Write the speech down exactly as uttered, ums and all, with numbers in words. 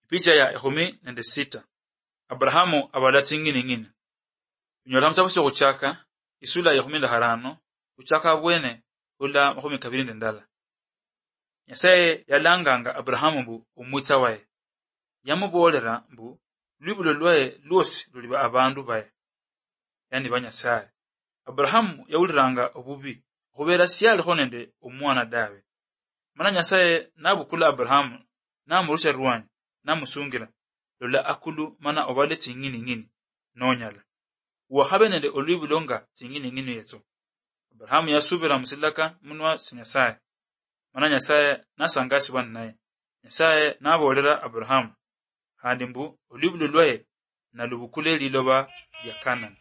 Picha ya ikumi nende sita. Abrahamu abalati ngini ngini. Nyola mtabusi kuchaka isula ya ikumi nende harano kuchaka bwene ula makumi kabiri nende ndala. Nyasaye yalanganga Abrahamu mbu umwitsa wae. Yamubolera mbu lubulo lwae lwosi luliba abandu bae. Yani banyasaye. Abrahamu yawuliranga obubi kubera siyali honende omwana dawe. Mana Nyasaye nabukula Abrahamu namurusha ruwanyi namusungira lola akulu mana obale tsingini ngini nonyala. Uwahabe nende olwibulonga tsingini ngini yetu. Abrahamu yasubira musilaka munwa sinyasaye. Mana Nyasaye nasangasi wan naye. Nyasaye nabolera Abrahamu handi mbu olwibulo lwae na lubukule liloba ya Kanani.